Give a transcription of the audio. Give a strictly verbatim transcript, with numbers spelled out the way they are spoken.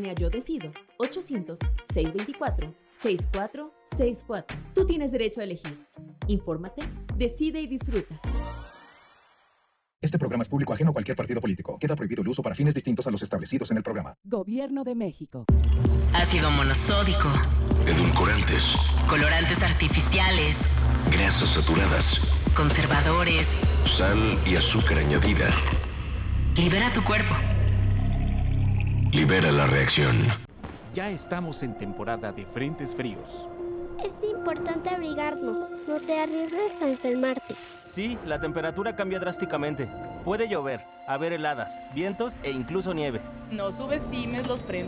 a Yo Decido, ochocientos, seiscientos veinticuatro, sesenta y cuatro sesenta y cuatro. Tú tienes derecho a elegir. Infórmate, decide y disfruta. Este programa es público ajeno a cualquier partido político. Queda prohibido el uso para fines distintos a los establecidos en el programa. Gobierno de México. Ácido monosódico. Edulcorantes. Colorantes artificiales. Grasas saturadas. Conservadores. Sal y azúcar añadida. Libera tu cuerpo. Libera la reacción. Ya estamos en temporada de frentes fríos. Es importante abrigarnos. No te arriesgues a enfermarte. Sí, la temperatura cambia drásticamente. Puede llover, haber heladas, vientos e incluso nieve. No subestimes los frentes